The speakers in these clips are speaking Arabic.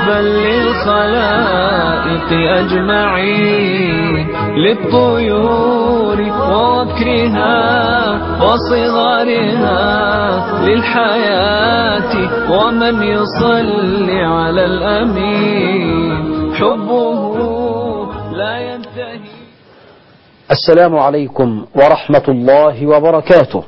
حبا للخلائق أجمعين، للطيور ووكرها وصغارها، للحياة ومن يصلي على الأمين، حبه لا ينتهي. السلام عليكم ورحمة الله وبركاته.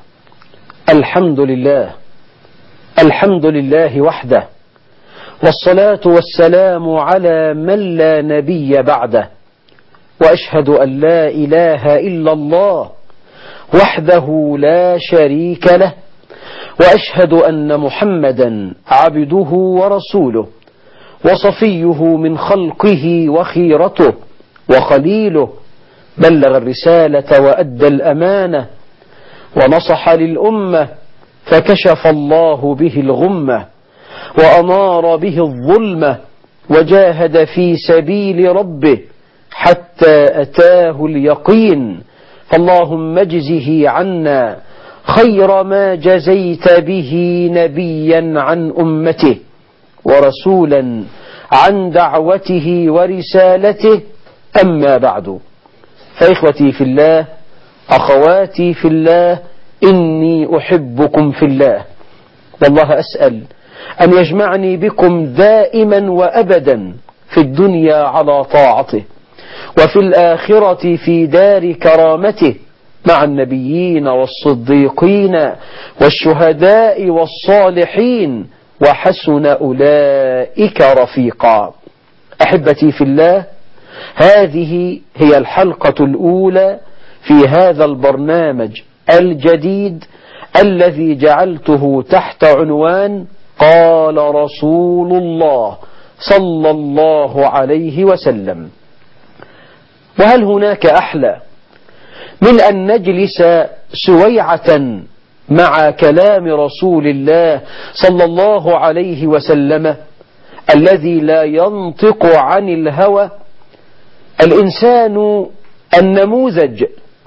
الحمد لله وحده، والصلاة والسلام على من لا نبي بعده، وأشهد أن لا إله إلا الله وحده لا شريك له، وأشهد أن محمدا عبده ورسوله، وصفيه من خلقه وخيرته وخليله، بلغ الرسالة وأدى الأمانة ونصح للأمة، فكشف الله به الغمة وأنار به الظلمة، وجاهد في سبيل ربه حتى أتاه اليقين. فاللهم اجزه عنا خير ما جزيت به نبيا عن أمته، ورسولا عن دعوته ورسالته. أما بعد، فإخوتي في الله، أخواتي في الله، إني أحبكم في الله، والله أسأل أن يجمعني بكم دائما وأبدا في الدنيا على طاعته، وفي الآخرة في دار كرامته، مع النبيين والصديقين والشهداء والصالحين، وحسن أولئك رفيقا. أحبتي في الله، هذه هي الحلقة الأولى في هذا البرنامج الجديد الذي جعلته تحت عنوان قال رسول الله صلى الله عليه وسلم. وهل هناك أحلى من أن نجلس سويعة مع كلام رسول الله صلى الله عليه وسلم الذي لا ينطق عن الهوى؟ الإنسان النموذج،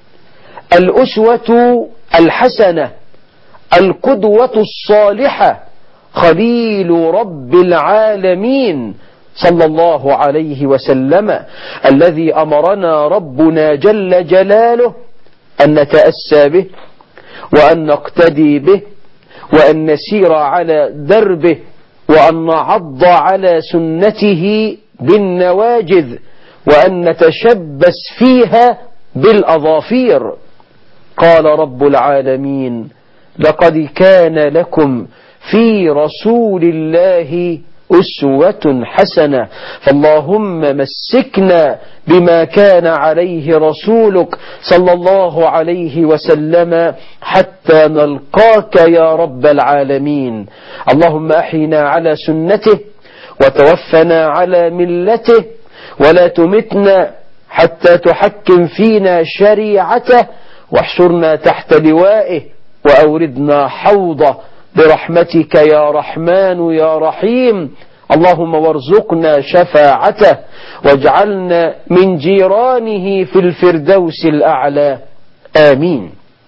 الأسوة الحسنة، القدوة الصالحة، خليل رب العالمين صلى الله عليه وسلم، الذي أمرنا ربنا جل جلاله أن نتأسى به، وأن نقتدي به، وأن نسير على دربه، وأن نعض على سنته بالنواجذ، وأن نتشبث فيها بالأظافير. قال رب العالمين: لقد كان لكم في رسول الله أسوة حسنة. فاللهم مسكنا بما كان عليه رسولك صلى الله عليه وسلم حتى نلقاك يا رب العالمين. اللهم أحينا على سنته، وتوفنا على ملته، ولا تمتنا حتى تحكم فينا شريعته، واحشرنا تحت لوائه، وأوردنا حوضه برحمتك يا رحمن يا رحيم. اللهم وارزقنا شفاعته، واجعلنا من جيرانه في الفردوس الأعلى، آمين.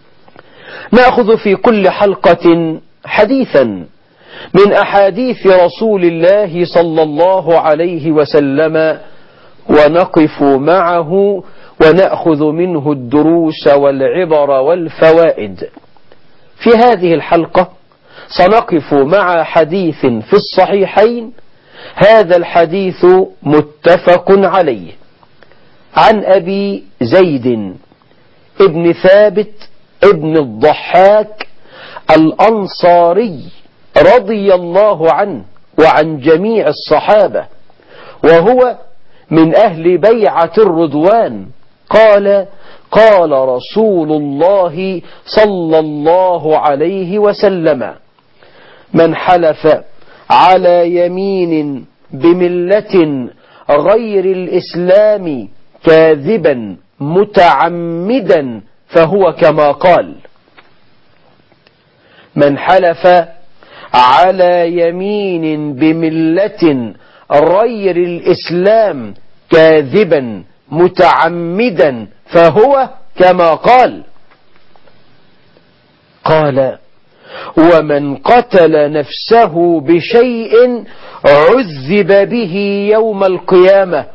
نأخذ في كل حلقة حديثا من أحاديث رسول الله صلى الله عليه وسلم، ونقف معه ونأخذ منه الدروس والعبر والفوائد. في هذه الحلقة سنقف مع حديث في الصحيحين، هذا الحديث متفق عليه، عن أبي زيد ابن ثابت ابن الضحاك الأنصاري رضي الله عنه وعن جميع الصحابة، وهو من أهل بيعة الرضوان، قال: قال رسول الله صلى الله عليه وسلم: من حلف على يمين بملة غير الإسلام كاذبا متعمدا فهو كما قال. من حلف على يمين بملة غير الإسلام كاذبا متعمدا فهو كما قال. قال: ومن قتل نفسه بشيء عذب به يوم القيامة.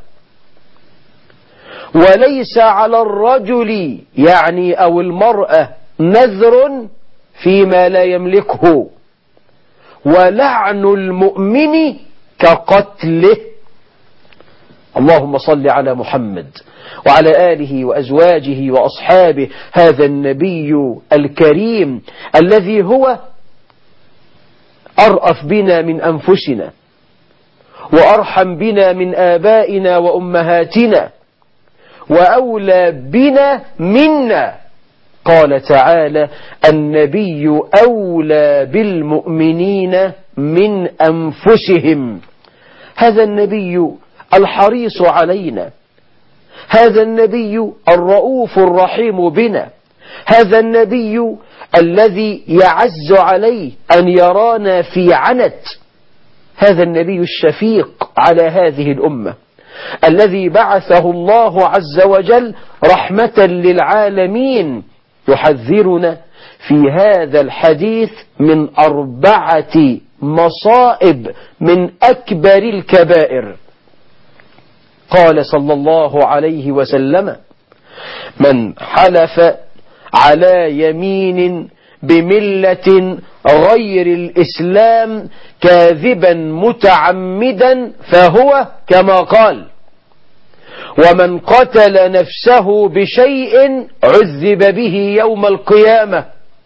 وليس على الرجل يعني أو المرأة نذر فيما لا يملكه، ولعن المؤمن كقتله. اللهم صل على محمد وعلى آله وأزواجه وأصحابه، هذا النبي الكريم الذي هو أرأف بنا من أنفسنا وأرحم بنا من آبائنا وأمهاتنا وأولى بنا منا. قال تعالى: النبي أولى بالمؤمنين من أنفسهم. هذا النبي الحريص علينا، هذا النبي الرؤوف الرحيم بنا، هذا النبي الذي يعز عليه أن يرانا في عنت، هذا النبي الشفيق على هذه الأمة الذي بعثه الله عز وجل رحمة للعالمين، يحذرنا في هذا الحديث من 4 مصائب من أكبر الكبائر. قال صلى الله عليه وسلم: من حلف على يمين بملة غير الإسلام كاذبا متعمدا فهو كما قال، ومن قتل نفسه بشيء عذب به يوم القيامة،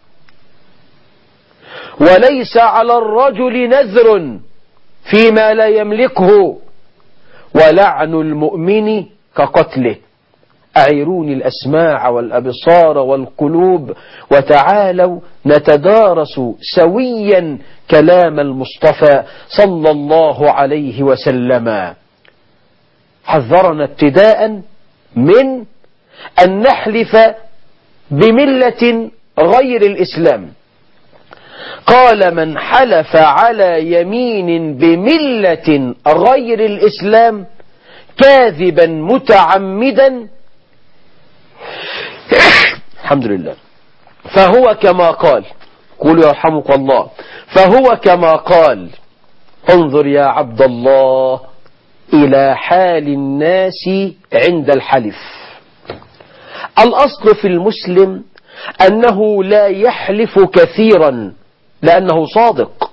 وليس على الرجل نذر فيما لا يملكه، ولعن المؤمن كقتله. أعيروني الأسماع والأبصار والقلوب وتعالوا نتدارس سويا كلام المصطفى صلى الله عليه وسلم. حذرنا ابتداء من أن نحلف بملة غير الإسلام. قال: من حلف على يمين بملة غير الإسلام كاذبا متعمدا الحمد لله فهو كما قال. قولوا يرحمك الله. فهو كما قال. انظر يا عبد الله إلى حال الناس عند الحلف. الأصل في المسلم أنه لا يحلف كثيرا لأنه صادق،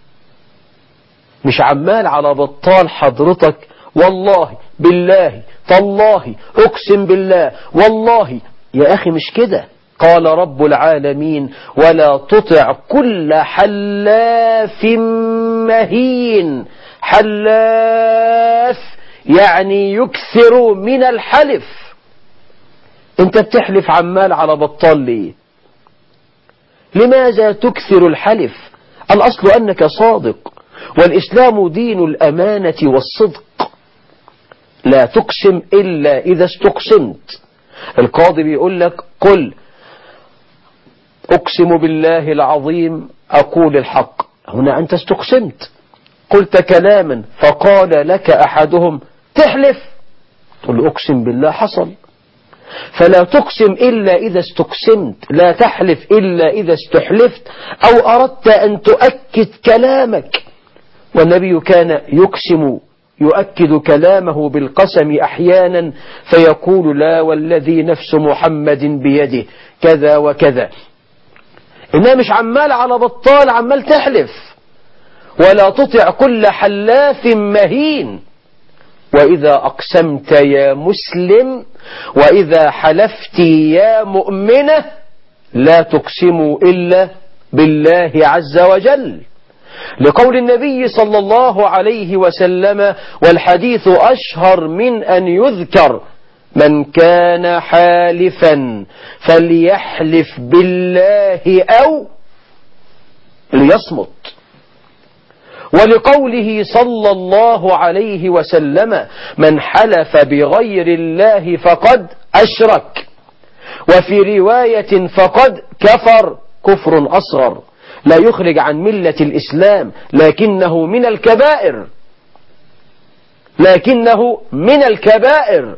مش عمال على بطال حضرتك والله بالله تالله أقسم بالله والله. يا أخي مش كده. قال رب العالمين: ولا تطع كل حلاف مهين. حلاف يعني يكثر من الحلف. انت بتحلف عمال على بطال ليه؟ لماذا تكثر الحلف؟ الأصل أنك صادق، والإسلام دين الأمانة والصدق. لا تقسم إلا إذا استقسمت. القاضي بيقول لك: قل أقسم بالله العظيم أقول الحق. هنا أنت استقسمت، قلت كلاما فقال لك أحدهم: تحلف؟ تقول أقسم بالله حصل. فلا تقسم إلا إذا استقسمت، لا تحلف إلا إذا استحلفت أو أردت أن تؤكد كلامك. والنبي كان يقسم يؤكد كلامه بالقسم أحيانا فيقول: لا والذي نفس محمد بيده كذا وكذا. إنها مش عمال على بطال عمال تحلف. ولا تطع كل حلاف مهين. وإذا أقسمت يا مسلم وإذا حلفت يا مؤمنة لا تقسموا إلا بالله عز وجل، لقول النبي صلى الله عليه وسلم، والحديث أشهر من أن يذكر: من كان حالفا فليحلف بالله أو ليصمت. ولقوله صلى الله عليه وسلم: من حلف بغير الله فقد أشرك. وفي رواية: فقد كفر كفر أصغر لا يخرج عن ملة الإسلام لكنه من الكبائر. لكنه من الكبائر.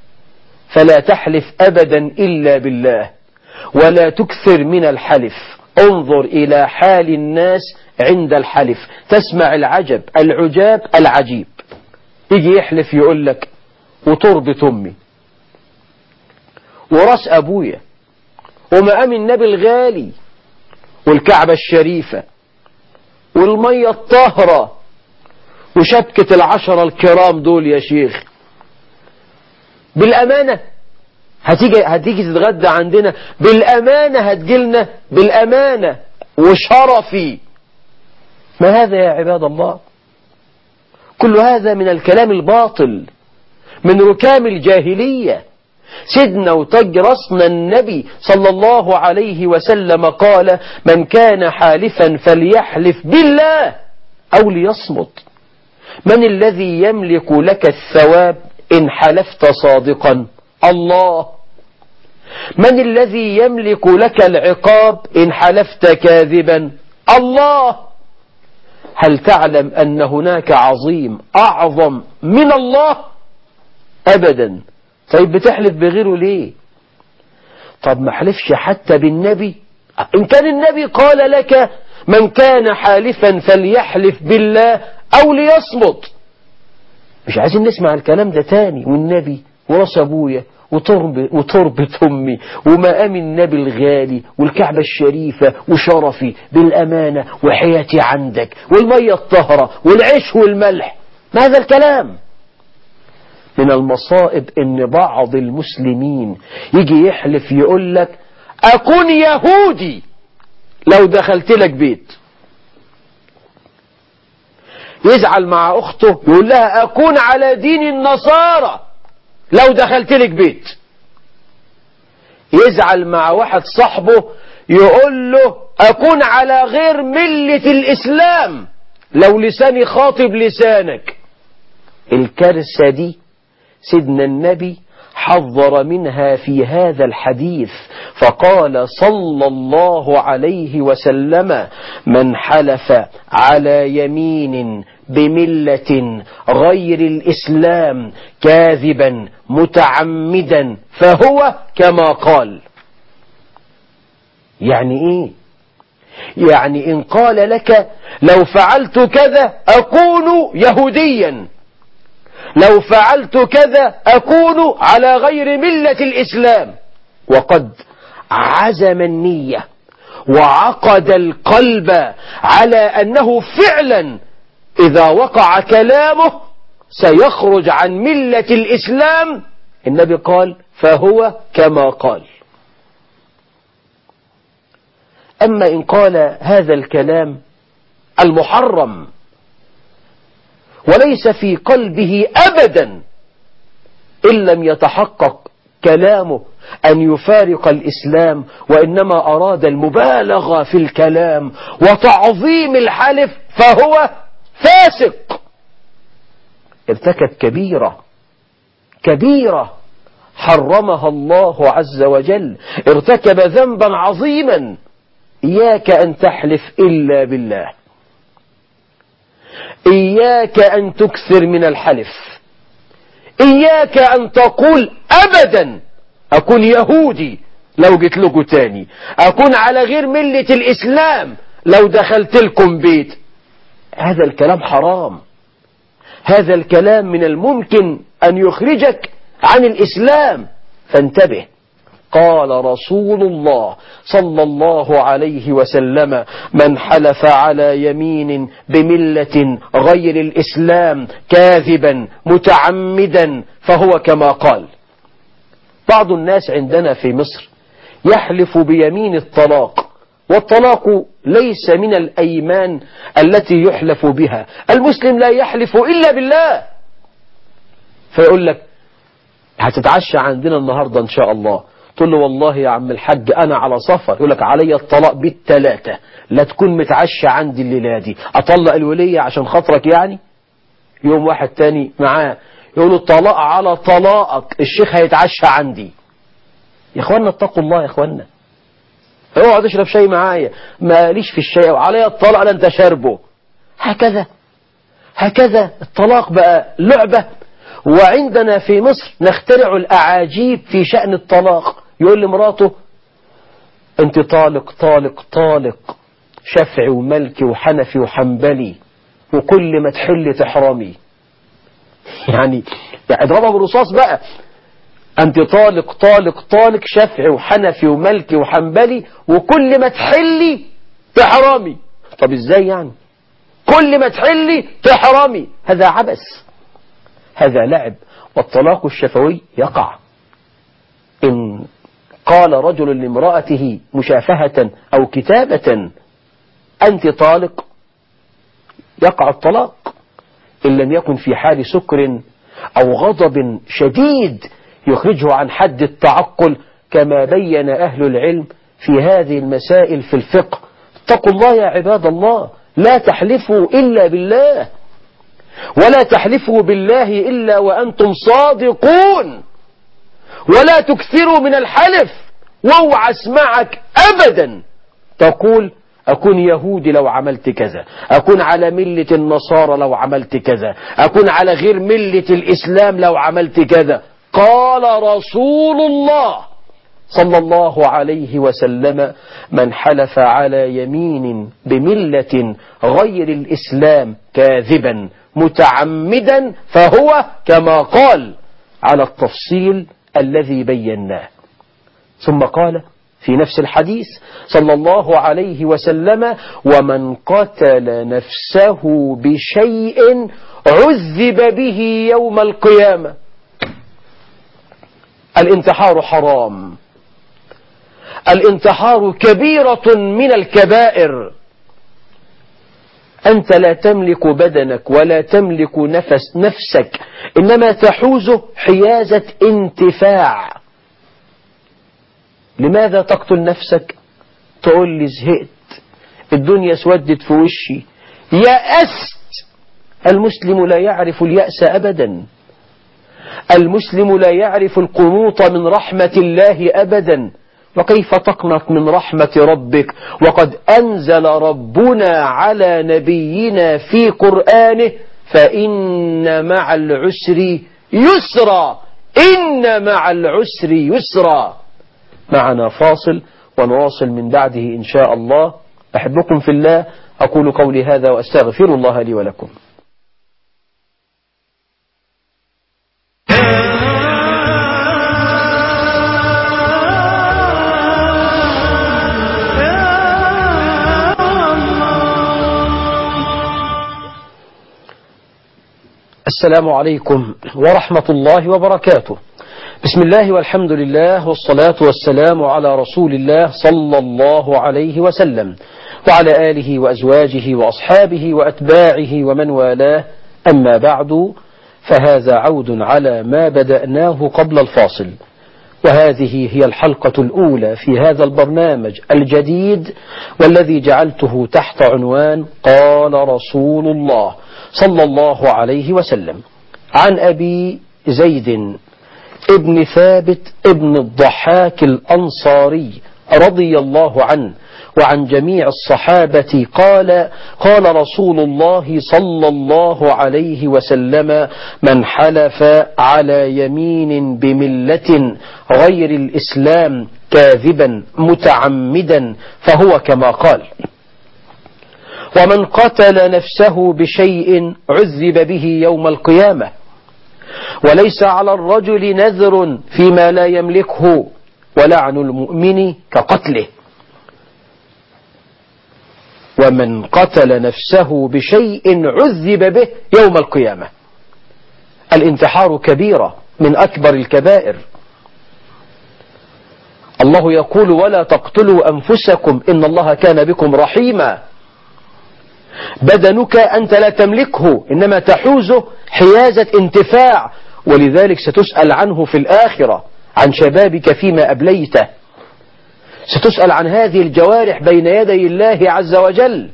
فلا تحلف أبدا إلا بالله، ولا تكثر من الحلف. انظر إلى حال الناس عند الحلف تسمع العجب العجاب العجيب. يجي يحلف يقول لك وتربة أمي وراس أبويا ومقام النبي الغالي والكعبة الشريفة والمية الطاهرة وشبكة العشرة الكرام دول يا شيخ. بالأمانة هتيجي تتغدى عندنا بالأمانة، هتجيلنا بالأمانة وشرفي. ما هذا يا عباد الله؟ كل هذا من الكلام الباطل، من ركام الجاهلية. سيدنا وتاج راسنا النبي صلى الله عليه وسلم قال: من كان حالفا فليحلف بالله أو ليصمت. من الذي يملك لك الثواب إن حلفت صادقا؟ الله. من الذي يملك لك العقاب إن حلفت كاذبا؟ الله. هل تعلم أن هناك عظيم أعظم من الله؟ أبدا. طيب بتحلف بغيره ليه؟ طب ما حلفش حتى بالنبي؟ إن كان النبي قال لك من كان حالفا فليحلف بالله أو ليصمت. مش عايزين نسمع الكلام ده تاني. والنبي وراس أبويا وتربة أمي ومقام النبي الغالي والكعبة الشريفة وشرفي بالأمانة وحياتي عندك والمية الطهرة والعيش والملح. ما هذا الكلام؟ من المصائب ان بعض المسلمين يجي يحلف يقول لك أكون يهودي لو دخلت لك بيت. يزعل مع أخته يقول لها أكون على دين النصارى لو دخلت لك بيت. يزعل مع واحد صاحبه يقول له أكون على غير ملة الإسلام لو لساني خاطب لسانك. الكارثة دي سيدنا النبي حذر منها في هذا الحديث، فقال صلى الله عليه وسلم: من حلف على يمين بملة غير الإسلام كاذبا متعمدا فهو كما قال. يعني إيه؟ يعني إن قال لك لو فعلت كذا أكون يهوديا، لو فعلت كذا أكون على غير ملة الإسلام، وقد عزم النية وعقد القلب على أنه فعلا إذا وقع كلامه سيخرج عن ملة الإسلام، النبي قال فهو كما قال. أما إن قال هذا الكلام المحرم وليس في قلبه أبدا إن لم يتحقق كلامه أن يفارق الإسلام، وإنما أراد المبالغة في الكلام وتعظيم الحلف، فهو فاسق، ارتكب كبيرة حرمها الله عز وجل، ارتكب ذنبا عظيما. إياك أن تحلف إلا بالله، إياك أن تكثر من الحلف، إياك أن تقول أبدا أكون يهودي لو جيت لكم تاني، أكون على غير ملة الإسلام لو دخلت لكم بيت. هذا الكلام حرام، هذا الكلام من الممكن أن يخرجك عن الإسلام، فانتبه. قال رسول الله صلى الله عليه وسلم: من حلف على يمين بملة غير الإسلام كاذبا متعمدا فهو كما قال. بعض الناس عندنا في مصر يحلف بيمين الطلاق، والطلاق ليس من الأيمان التي يحلف بها. المسلم لا يحلف إلا بالله. فيقول لك هتتعشى عندنا النهاردة إن شاء الله، تقول له والله يا عم الحاج أنا على سفر، يقول لك علي الطلاق بالثلاثة، لا تكون متعشى عندي الليلة دي، أطلق الولية عشان خاطرك يعني. يوم واحد تاني معاه يقول له الطلاق على طلاقك، الشيخ هيتعشى عندي. يا اخوانا اتقوا الله يا اخوانا، اوعى تشرب شاي معايا، ماليش في الشاي، علي الطلاق لا انت شاربه. هكذا الطلاق بقى لعبة. وعندنا في مصر نخترع الأعاجيب في شأن الطلاق. يقول لمراته انت طالق طالق طالق، شافعي ومالكي وحنفي وحنبلي، وكل ما تحل تحرمي. يعني اضربها بالرصاص بقى. انت طالق طالق طالق، شافعي وحنفي ومالكي وحنبلي، وكل ما تحلي تحرمي. طب ازاي يعني؟ كل ما تحلي تحرمي، هذا عبث، هذا لعب. والطلاق الشفوي يقع إن قال رجل لامرأته مشافهة أو كتابة أنت طالق، يقع الطلاق إن لم يكن في حال سكر أو غضب شديد يخرجه عن حد التعقل، كما بين أهل العلم في هذه المسائل في الفقه. اتقوا الله يا عباد الله، لا تحلفوا إلا بالله، ولا تحلفوا بالله إلا وأنتم صادقون، ولا تكثروا من الحلف. واوعى اسمعك أبدا تقول أكون يهودي لو عملت كذا، أكون على ملة النصارى لو عملت كذا، أكون على غير ملة الإسلام لو عملت كذا. قال رسول الله صلى الله عليه وسلم: من حلف على يمين بملة غير الإسلام كاذبا متعمدا فهو كما قال، على التفصيل الذي بيناه. ثم قال في نفس الحديث صلى الله عليه وسلم: ومن قتل نفسه بشيء عذب به يوم القيامة. الانتحار حرام، الانتحار كبيرة من الكبائر. أنت لا تملك بدنك ولا تملك نفسك، إنما تحوزه حيازة انتفاع. لماذا تقتل نفسك؟ تقول لي زهقت، الدنيا سودت في وشي، يأست. المسلم لا يعرف اليأس أبدا، المسلم لا يعرف القنوط من رحمة الله أبدا. وكيف تقنط من رحمة ربك وقد أنزل ربنا على نبينا في قرآنه: فإن مع العسر يسرا، إن مع العسر يسرا. معنا فاصل ونواصل من بعده إن شاء الله. أحبكم في الله، أقول قولي هذا وأستغفر الله لي ولكم. السلام عليكم ورحمة الله وبركاته. بسم الله والحمد لله والصلاة والسلام على رسول الله صلى الله عليه وسلم وعلى آله وأزواجه وأصحابه وأتباعه ومن والاه. أما بعد، فهذا عود على ما بدأناه قبل الفاصل، وهذه هي الحلقة الأولى في هذا البرنامج الجديد، والذي جعلته تحت عنوان قال رسول الله صلى الله عليه وسلم. عن أبي زيد ابن ثابت ابن الضحاك الأنصاري رضي الله عنه وعن جميع الصحابة قال: قال رسول الله صلى الله عليه وسلم: من حلف على يمين بملة غير الإسلام كاذبا متعمدا فهو كما قال. ومن قتل نفسه بشيء عذب به يوم القيامة، وليس على الرجل نذر فيما لا يملكه، ولعن المؤمن كقتله. ومن قتل نفسه بشيء عذب به يوم القيامة. الانتحار كبيرة من أكبر الكبائر. الله يقول: ولا تقتلوا أنفسكم إن الله كان بكم رحيما. بدنك أنت لا تملكه، إنما تحوزه حيازة انتفاع، ولذلك ستسأل عنه في الآخرة، عن شبابك فيما أبليته. ستسأل عن هذه الجوارح بين يدي الله عز وجل.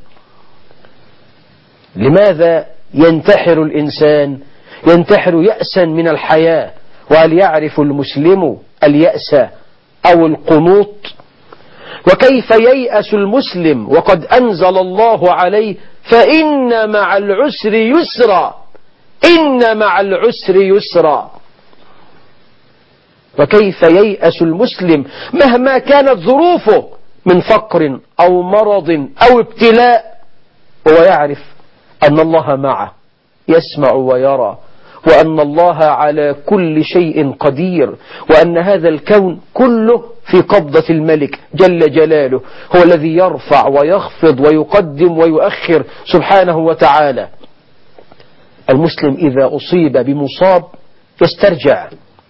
لماذا ينتحر الإنسان؟ ينتحر يأسا من الحياة. وهل يعرف المسلم اليأس أو القنوط؟ وكيف ييأس المسلم وقد أنزل الله عليه: فإن مع العسر يسرا، إن مع العسر يسرا. وكيف ييأس المسلم مهما كانت ظروفه من فقر أو مرض أو ابتلاء وهو يعرف أن الله معه يسمع ويرى، وأن الله على كل شيء قدير، وأن هذا الكون كله في قبضة الملك جل جلاله، هو الذي يرفع ويخفض ويقدم ويؤخر سبحانه وتعالى. المسلم إذا أصيب بمصاب يسترجع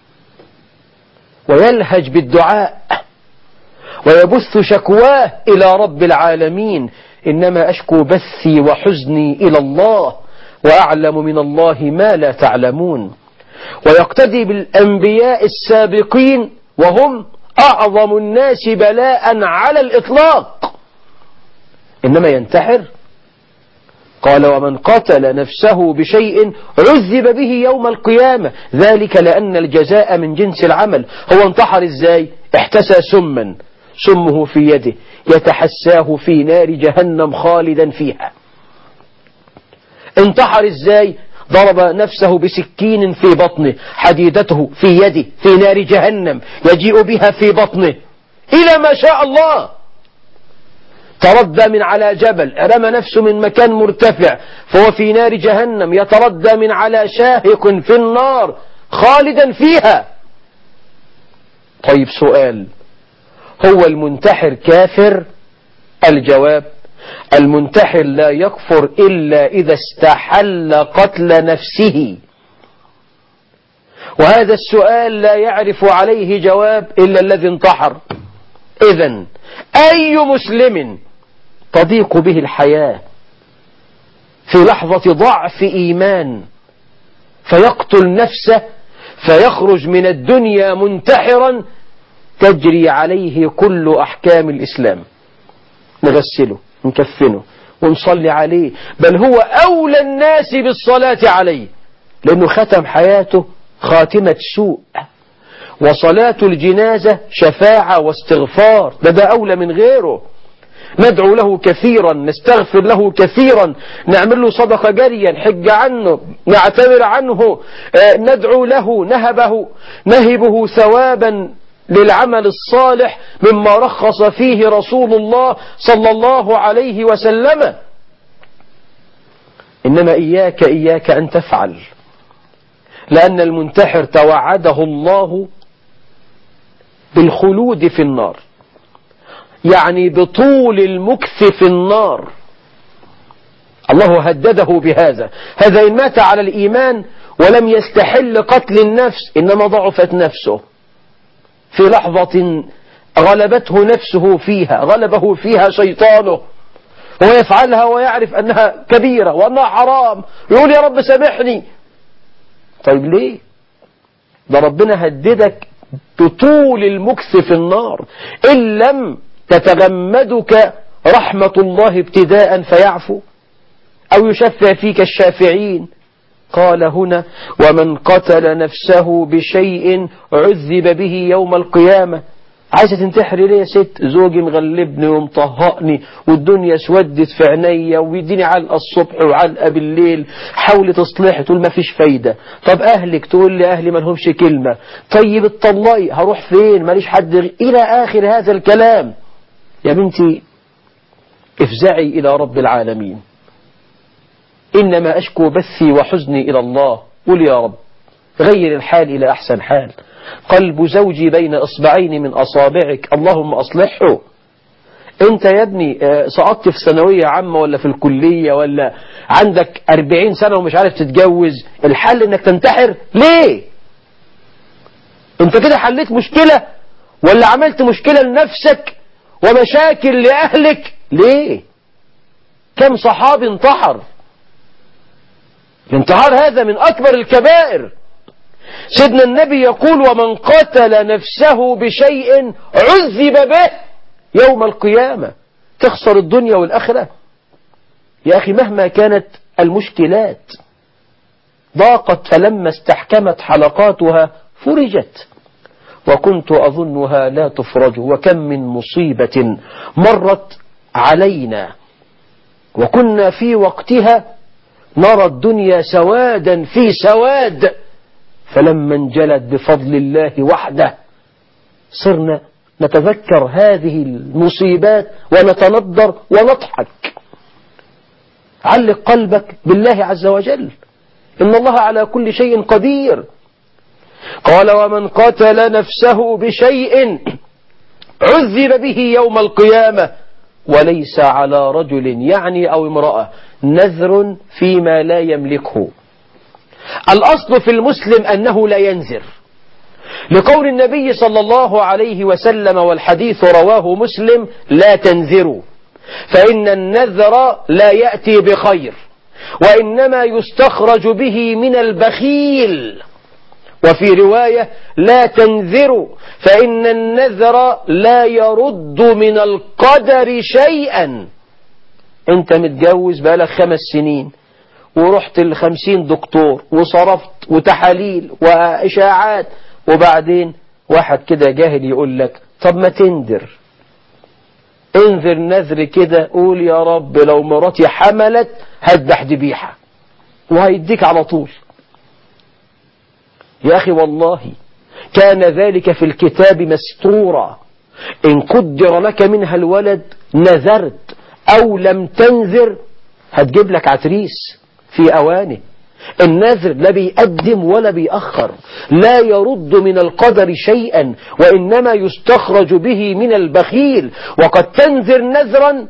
ويلهج بالدعاء ويبث شكواه إلى رب العالمين: إنما أشكو بثي وحزني إلى الله وأعلم من الله ما لا تعلمون. ويقتدي بالأنبياء السابقين وهم أعظم الناس بلاء على الإطلاق. إنما ينتحر، قال: ومن قتل نفسه بشيء عذب به يوم القيامة، ذلك لأن الجزاء من جنس العمل. هو انتحر إزاي؟ احتسى سما، سمه في يده يتحساه في نار جهنم خالدا فيها. انتحر إزاي؟ ضرب نفسه بسكين في بطنه، حديدته في يده في نار جهنم يجيء بها في بطنه إلى ما شاء الله. تردى من على جبل، رمى نفسه من مكان مرتفع، فهو في نار جهنم يتردى من على شاهق في النار خالدا فيها. طيب سؤال: هو المنتحر كافر؟ الجواب: المنتحر لا يكفر إلا إذا استحل قتل نفسه. وهذا السؤال لا يعرف عليه جواب إلا الذي انتحر. إذن أي مسلم تضيق به الحياة في لحظة ضعف إيمان فيقتل نفسه فيخرج من الدنيا منتحرا تجري عليه كل أحكام الإسلام، نغسله نكفنه ونصلي عليه، بل هو أولى الناس بالصلاة عليه، لأنه ختم حياته خاتمة سوء. وصلاة الجنازة شفاعة واستغفار، ده أولى من غيره. ندعو له كثيرا، نستغفر له كثيرا، نعمل له صدقة جارية، نحج عنه، نعتبر عنه، ندعو له، نهبه ثوابا للعمل الصالح مما رخص فيه رسول الله صلى الله عليه وسلم. إنما إياك أن تفعل، لأن المنتحر توعده الله بالخلود في النار، يعني بطول المكث في النار. الله هدده بهذا. هذا إن مات على الإيمان ولم يستحل قتل النفس، إنما ضعفت نفسه في لحظة غلبته نفسه فيها، غلبه فيها شيطانه، هو يفعلها ويعرف أنها كبيرة وأنها حرام، يقول: يا رب سامحني. طيب ليه؟ ده ربنا هددك بطول المكث في النار إن لم تتغمدك رحمة الله ابتداء فيعفو أو يشفع فيك الشافعين. قال هنا: ومن قتل نفسه بشيء عذب به يوم القيامة. عايزة تنتحري ليه يا ست؟ زوجي مغلبني ومطهقني والدنيا اسودت في عينيا ويديني علقة الصبح وعلقة بالليل، حاولي تصلحي، تقول ما فيش فايدة. طب أهلك؟ تقول لي أهلي ما لهمش كلمة. طيب اتطلقي، هروح فين؟ ماليش حد إلى آخر هذا الكلام. يا بنتي افزعي إلى رب العالمين. إنما أشكو بثي وحزني إلى الله. قل: يا رب غير الحال إلى أحسن حال. قلب زوجي بين إصبعين من أصابعك، اللهم أصلحه. أنت يا ابني سقطت في ثانوية عامة ولا في الكلية ولا عندك 40 سنة ومش عارف تتجوز، الحل إنك تنتحر؟ ليه؟ أنت كده حليت مشكلة ولا عملت مشكلة لنفسك ومشاكل لأهلك؟ ليه؟ كم صحابي انتحر؟ الانتحار هذا من أكبر الكبائر. سيدنا النبي يقول: ومن قتل نفسه بشيء عذب به يوم القيامة. تخسر الدنيا والآخرة. يا أخي مهما كانت المشكلات ضاقت فلما استحكمت حلقاتها فرجت، وكنت أظنها لا تفرج، وكم من مصيبة مرت علينا وكنا في وقتها نرى الدنيا سوادا في سواد، فلما انجلت بفضل الله وحده صرنا نتذكر هذه المصيبات ونتندر ونضحك. علق قلبك بالله عز وجل، إن الله على كل شيء قدير. قال ومن قتل نفسه بشيء عذب به يوم القيامة وليس على رجل يعني أو امرأة نذر فيما لا يملكه. الأصل في المسلم أنه لا ينذر، لقول النبي صلى الله عليه وسلم والحديث رواه مسلم: لا تنذروا فإن النذر لا يأتي بخير وإنما يستخرج به من البخيل. وفي رواية: لا تنذروا فإن النذر لا يرد من القدر شيئا. انت متجوز بقالك 5 سنين ورحت ل50 دكتور وصرفت وتحاليل وإشاعات، وبعدين واحد كده جاهل يقول لك طب ما تنذر، انذر نذر كده، قول يا رب لو مراتي حملت هذبح ذبيحة، وهيديك على طول. يا أخي والله كان ذلك في الكتاب مسطورا، إن قدر لك منها الولد نذرت أو لم تنذر هتجيب لك عتريس في أوانه. النذر لا بيقدم ولا بيأخر، لا يرد من القدر شيئا وإنما يستخرج به من البخيل. وقد تنذر نذرا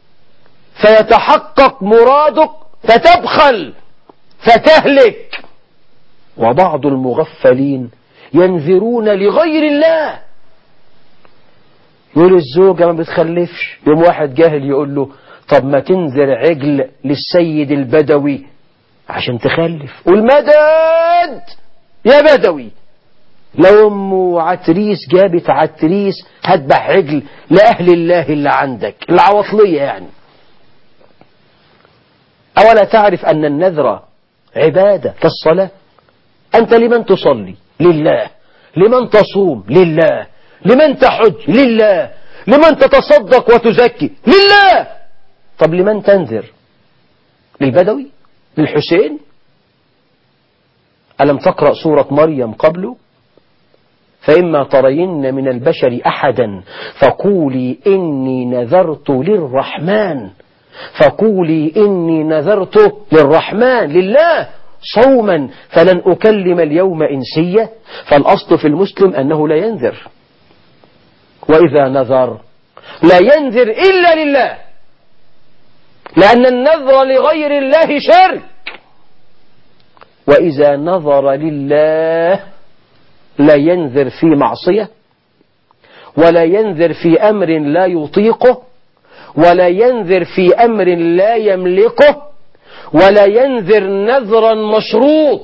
فيتحقق مرادك فتبخل فتهلك. وبعض المغفلين ينذرون لغير الله، يقول الزوجة ما بتخلفش، يوم واحد جاهل يقول له طب ما تنذر عجل للسيد البدوي عشان تخلف، والمدد يا بدوي. لو أمه عتريس جابت عتريس هتبح عجل لأهل الله اللي عندك العواطلية يعني. أولا تعرف أن النذر عبادة كالصلاة؟ أنت لمن تصلي؟ لله. لمن تصوم؟ لله. لمن تحج؟ لله. لمن تتصدق وتزكي؟ لله. طب لمن تنذر؟ للبدوي؟ للحسين؟ ألم تقرأ سورة مريم قبله؟ فإما ترين من البشر أحدا فقولي إني نذرت للرحمن، فقولي إني نذرت للرحمن لله صوما فلن أكلم اليوم إنسية. فالأصل في المسلم أنه لا ينذر، وإذا نذر لا ينذر إلا لله، لأن النذر لغير الله شرك. وإذا نذر لله لا ينذر في معصية، ولا ينذر في أمر لا يطيقه، ولا ينذر في أمر لا يملكه، ولا ينذر نذرا مشروط.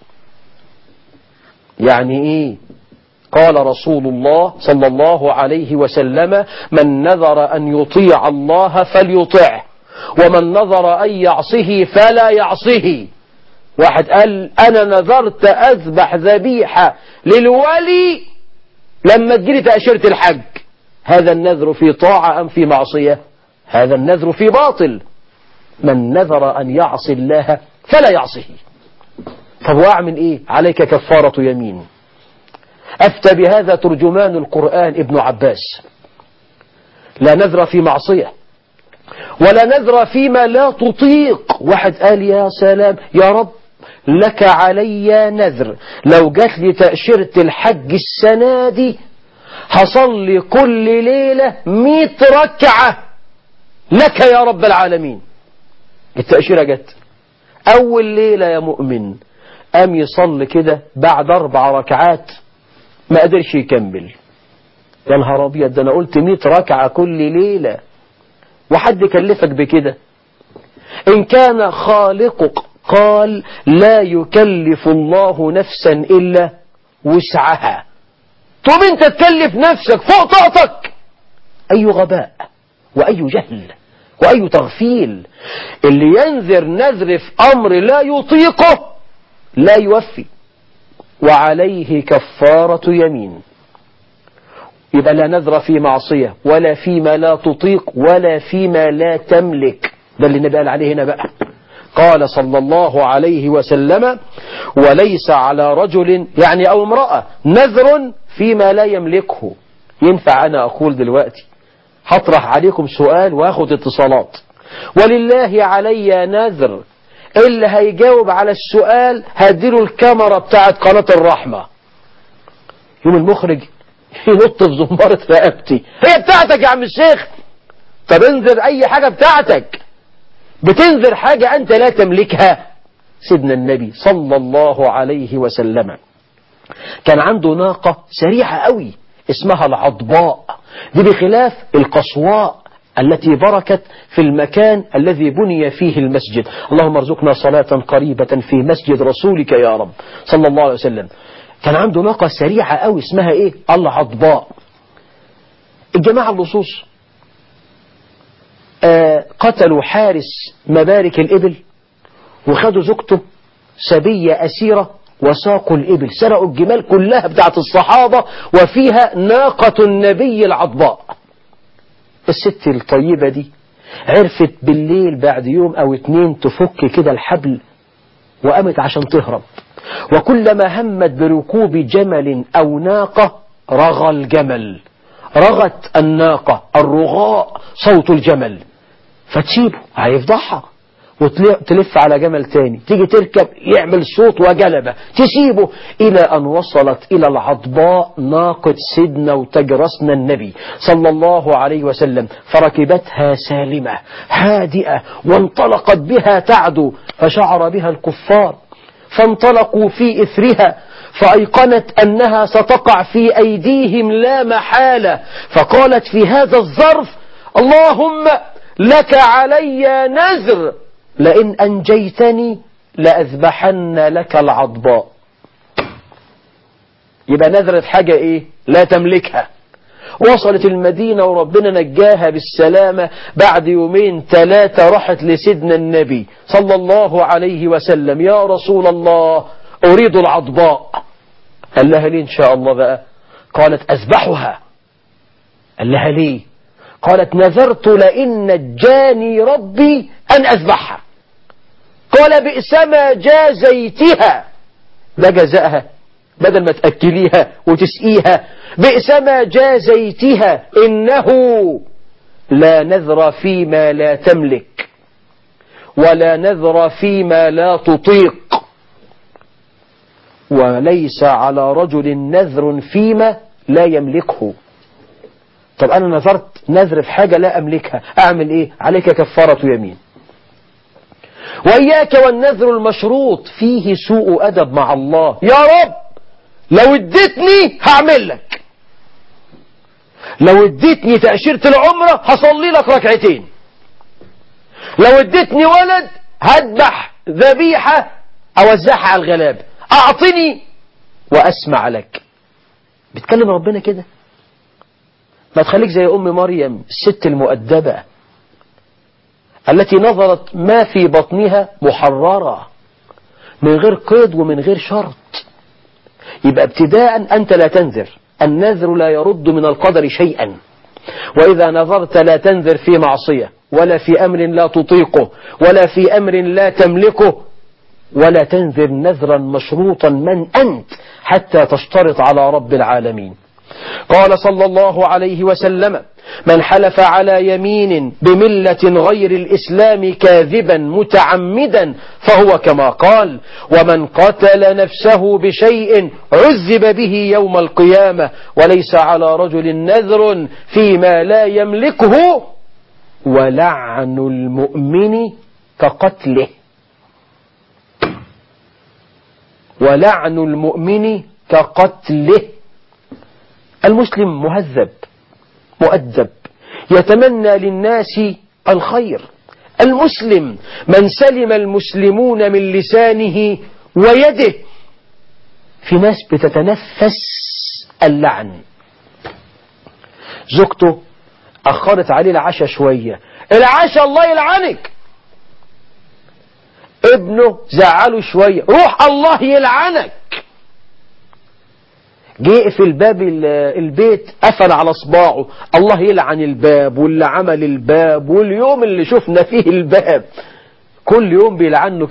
يعني إيه؟ قال رسول الله صلى الله عليه وسلم: من نذر أن يطيع الله فليطعه، ومن نذر أن يعصه فلا يعصه. واحد قال أنا نذرت أذبح ذبيحة للولي لما تجيلي تأشيرة الحج، هذا النذر في طاعة أم في معصية؟ هذا النذر في باطل. من نذر أن يعصي الله فلا يعصه. طب وأعمل إيه؟ عليك كفارة يمين. أفتى بهذا ترجمان القرآن ابن عباس: لا نذر في معصية ولا نذر فيما لا تطيق. واحد قال يا سلام يا رب لك علي نذر، لو جات لي تأشيرة الحج السنة دي هصلي كل ليلة 100 ركعة لك يا رب العالمين. التأشيرة جت أول ليلة يا مؤمن، قام يصلي كده بعد 4 ركعات ما قدرش يكمل. يا نهار أبيض، ده أنا قلت 100 ركعة كل ليلة، وحد كلفك بكده؟ إن كان خالقك قال لا يكلف الله نفسا إلا وسعها، طب أنت تكلف نفسك فوق طاقتك؟ أي غباء وأي جهل وأي تغفيل. اللي ينذر نذر في أمر لا يطيقه لا يوفي، وعليه كفارة يمين. يبقى لا نذر في معصية ولا فيما لا تطيق ولا فيما لا تملك. ده اللي النبي قال عليه هنا بقى. قال صلى الله عليه وسلم: وليس على رجل يعني أو امرأة نذر فيما لا يملكه. ينفع أنا أقول دلوقتي هطرح عليكم سؤال واخد اتصالات، ولله علي نذر، اللي هيجاوب على السؤال هديله الكاميرا بتاعت قناة الرحمة. يوم المخرج ينط في زمارة رقبتي، هي بتاعتك يا عم الشيخ. طب انذر أي حاجة بتاعتك، بتنذر حاجة أنت لا تملكها. سيدنا النبي صلى الله عليه وسلم كان عنده ناقة سريعة قوي اسمها العضباء، دي بخلاف القصواء التي بركت في المكان الذي بني فيه المسجد. اللهم ارزقنا صلاة قريبة في مسجد رسولك يا رب صلى الله عليه وسلم. كان عنده ناقة سريعة قوي اسمها ايه؟ العضباء. الجماعة اللصوص قتلوا حارس مبارك الإبل، وخدوا زوجته سبية أسيرة، وساقوا الإبل، سرقوا الجمال كلها بتاعت الصحابة وفيها ناقة النبي العضباء. الست الطيبة دي عرفت بالليل بعد يوم أو اتنين تفك كده الحبل، وقامت عشان تهرب، وكلما همت بركوب جمل أو ناقة رغى الجمل، رغت الناقة، الرغاء صوت الجمل، فتسيبه هيفضحها وتلف على جمل تاني، تيجي تركب يعمل صوت وجلبة، تسيبه، إلى أن وصلت إلى العضباء ناقة سيدنا وتجرسنا النبي صلى الله عليه وسلم، فركبتها سالمة هادئة وانطلقت بها تعدو، فشعر بها الكفار فانطلقوا في إثرها، فأيقنت أنها ستقع في أيديهم لا محالة، فقالت في هذا الظرف: اللهم لك علي نذر، لئن أنجيتني لأذبحن لك العضباء. يبقى نذرت حاجة إيه؟ لا تملكها. وصلت المدينة وربنا نجاها بالسلامة، بعد يومين ثلاثة راحت لسيدنا النبي صلى الله عليه وسلم: يا رسول الله أريد العضباء. قال لها: ليه إن شاء الله بقى؟ قالت: أذبحها. قال لها: ليه؟ قالت: نذرت لئن نجاني ربي أن أذبحها. قال: بئسما جازيتها، ده جزاءها بدل ما تأكليها وتسقيها، بئسما جازيتها، إنه لا نذر فيما لا تملك ولا نذر فيما لا تطيق، وليس على رجل نذر فيما لا يملكه. طب أنا نذرت نذر في حاجة لا أملكها، أعمل إيه؟ عليك كفارة يمين. وإياك والنذر المشروط، فيه سوء أدب مع الله. يا رب لو اديتني هعمل لك، لو اديتني تأشيرة العمرة هصلي لك ركعتين، لو اديتني ولد هذبح ذبيحة أوزعها على الغلاب، أعطني وأسمع لك. بتكلم ربنا كده؟ ما تخليك زي أم مريم الست المؤدبة التي نظرت ما في بطنها محررة من غير قيد ومن غير شرط. يبقى ابتداء أنت لا تنذر، النذر لا يرد من القدر شيئا، وإذا نذرت لا تنذر في معصية ولا في أمر لا تطيقه ولا في أمر لا تملكه، ولا تنذر نذرا مشروطا من أنت حتى تشترط على رب العالمين. قال صلى الله عليه وسلم: من حلف على يمين بملة غير الإسلام كاذبا متعمدا فهو كما قال: ومن قتل نفسه بشيء عذب به يوم القيامة، وليس على رجل نذر فيما لا يملكه، ولعن المؤمن كقتله. ولعن المؤمن كقتله. المسلم مهذب مؤدب يتمنى للناس الخير، المسلم من سلم المسلمون من لسانه ويده. في ناس بتتنفس اللعن، زوجته أخرت عليه العشاء شوية، العشاء الله يلعنك. ابنه زعله شوية، روح الله يلعنك. جه في الباب البيت قفل على صباعه، الله يلعن الباب واللي عمل الباب واليوم اللي شفنا فيه الباب. كل يوم بيلعن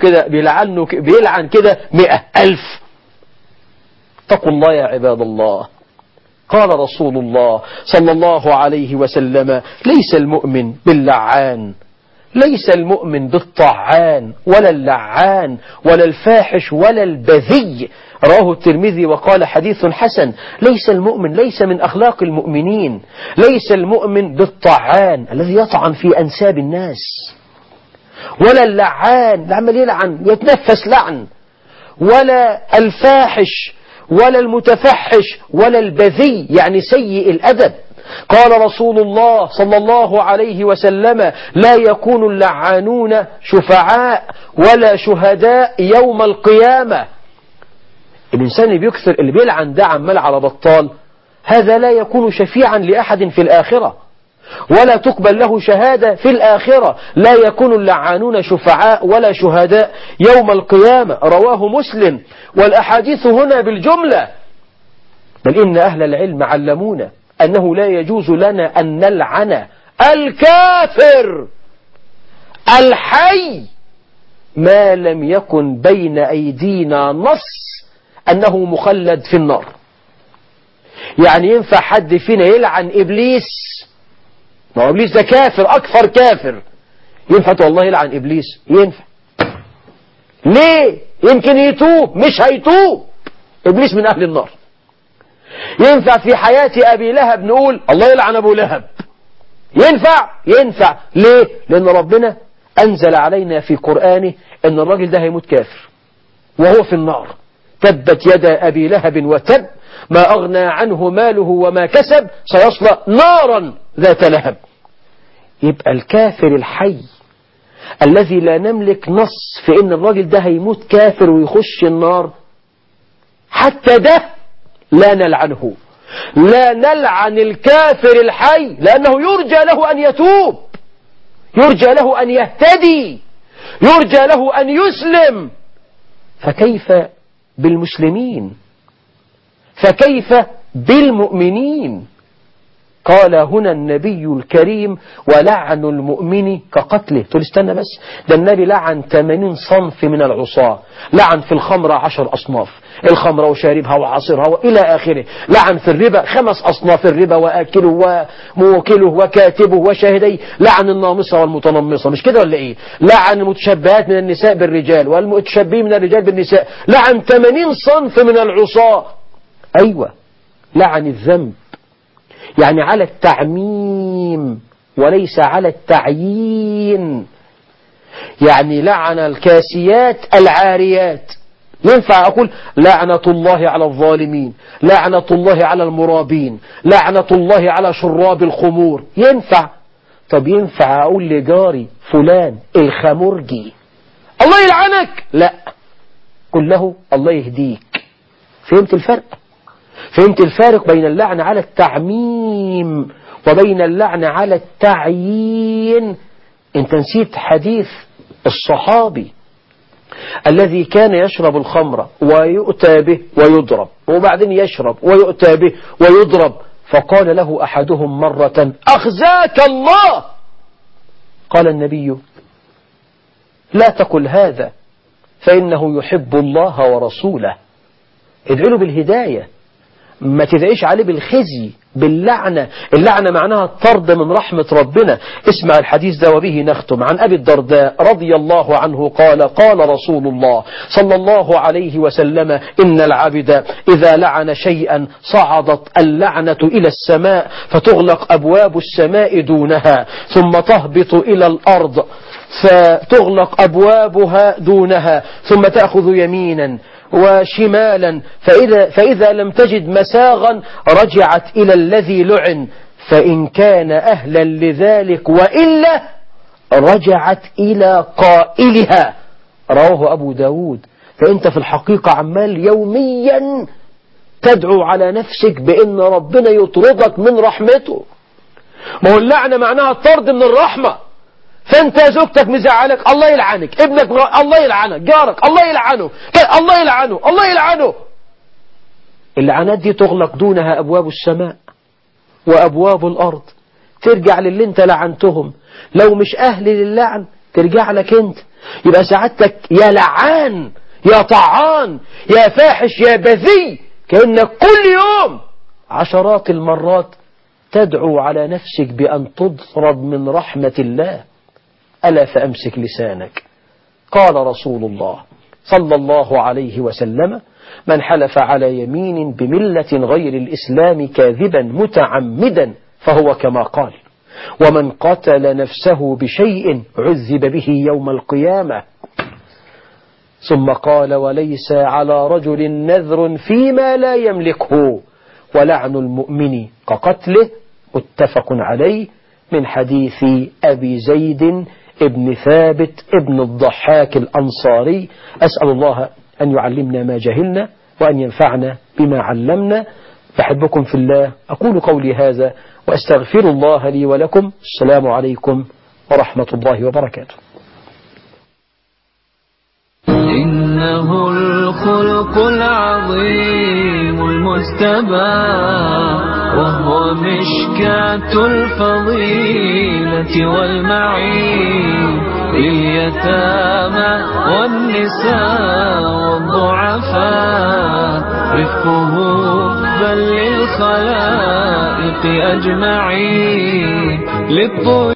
كده 100,000. اتقوا الله يا عباد الله. قال رسول الله صلى الله عليه وسلم: ليس المؤمن باللعان، ليس المؤمن بالطعان ولا اللعان ولا الفاحش ولا البذي. رواه الترمذي وقال حديث حسن. ليس المؤمن، ليس من أخلاق المؤمنين، ليس المؤمن بالطعان الذي يطعن في أنساب الناس، ولا اللعان العمل يلعن يتنفس لعن، ولا الفاحش ولا المتفحش ولا البذي يعني سيء الأدب. قال رسول الله صلى الله عليه وسلم: لا يكون اللعانون شفعاء ولا شهداء يوم القيامة. الإنسان اللي بيكثر اللي بيلعن ده عمال على بطال، هذا لا يكون شفيعا لأحد في الآخرة، ولا تقبل له شهادة في الآخرة. لا يكون اللعانون شفعاء ولا شهداء يوم القيامة. رواه مسلم. والأحاديث هنا بالجملة. بل إن أهل العلم علمونا أنه لا يجوز لنا أن نلعن الكافر الحي ما لم يكن بين أيدينا نص أنه مخلد في النار. يعني ينفع حد فينا يلعن إبليس؟ ما هو إبليس ده كافر، أكثر كافر. ينفع والله يلعن إبليس؟ ينفع. ليه؟ يمكن يتوب، مش هيتوب. إبليس من أهل النار. ينفع في حياة أبي لهب نقول الله يلعن أبو لهب؟ ينفع؟ ينفع. ليه؟ لأن ربنا أنزل علينا في قرآنه أن الراجل ده هيموت كافر وهو في النار. تبت يدا أبي لهب وتب ما أغنى عنه ماله وما كسب سيصلى نارا ذات لهب. يبقى الكافر الحي الذي لا نملك نص في أن الراجل ده هيموت كافر ويخش النار، حتى ده لا نلعنه. لا نلعن الكافر الحي لأنه يرجى له أن يتوب، يرجى له أن يهتدي، يرجى له أن يسلم. فكيف بالمسلمين؟ فكيف بالمؤمنين؟ قال هنا النبي الكريم: ولعن المؤمن كقتله. تقول استنى بس، ده النبي لعن 80 صنف من العصاة. لعن في الخمر 10 أصناف، الخمر وشاربها وعاصرها وإلى آخره. لعن في الربا 5 أصناف الربا، وآكله وموكله وكاتبه وشاهديه. لعن النامصة والمتنمصة، مش كده ولا إيه؟ لعن المتشبهات من النساء بالرجال والمتشبهين من الرجال بالنساء. لعن 80 صنف من العصاة. أيوة، لعن الذنب يعني على التعميم وليس على التعيين. يعني لعن الكاسيات العاريات. ينفع أقول لعنة الله على الظالمين، لعنة الله على المرابين، لعنة الله على شراب الخمور؟ ينفع. طب ينفع أقول لجاري فلان الخمرجي الله يلعنك؟ لا، قل له الله يهديك. فهمت الفرق؟ فهمت الفارق بين اللعن على التعميم وبين اللعن على التعيين؟ انت نسيت حديث الصحابي الذي كان يشرب الخمر ويؤتى به ويضرب، وبعدين يشرب ويؤتى به ويضرب، فقال له أحدهم مرة: أخزاك الله. قال النبي: لا تقل هذا فإنه يحب الله ورسوله. ادعوا له بالهداية، ما تدعيش عليه بالخزي باللعنة. اللعنة معناها الطرد من رحمة ربنا. اسمع الحديث ده وبه نختم. عن أبي الدرداء رضي الله عنه قال: قال رسول الله صلى الله عليه وسلم: إن العبد إذا لعن شيئا صعدت اللعنة إلى السماء فتغلق أبواب السماء دونها، ثم تهبط إلى الأرض فتغلق أبوابها دونها، ثم تأخذ يمينا وشمالا، فإذا لم تجد مساغا رجعت إلى الذي لعن، فإن كان أهلا لذلك وإلا رجعت إلى قائلها. رواه أبو داود. فأنت في الحقيقة عمال يوميا تدعو على نفسك بأن ربنا يطردك من رحمته. ما هو اللعنة معناها الطرد من الرحمة. فانت زوجتك مزعلك الله يلعنك، ابنك الله يلعنك، جارك الله يلعنه، الله يلعنه، الله يلعنه. اللعنات دي تغلق دونها أبواب السماء وأبواب الأرض، ترجع للي انت لعنتهم. لو مش أهل للعن ترجع لك انت. يبقى سعادتك يا لعان يا طعان يا فاحش يا بذي، كأنك كل يوم عشرات المرات تدعو على نفسك بأن تطرد من رحمة الله. ألا فأمسك لسانك. قال رسول الله صلى الله عليه وسلم: من حلف على يمين بملة غير الإسلام كاذبا متعمدا فهو كما قال، ومن قتل نفسه بشيء عذب به يوم القيامة. ثم قال: وليس على رجل نذر فيما لا يملكه، ولعن المؤمن كقتله. متفق عليه، من حديث أبي زيد ابن ثابت ابن الضحاك الأنصاري. أسأل الله أن يعلمنا ما جهلنا وأن ينفعنا بما علمنا. بحبكم في الله، أقول قولي هذا وأستغفر الله لي ولكم. السلام عليكم ورحمة الله وبركاته. إنه الخلق العظيم المجتبى، وهو مشكاة الفضيلة والمعين، لليتامى والنساء والضعفاء، رفقه بل للخلائق أجمعين.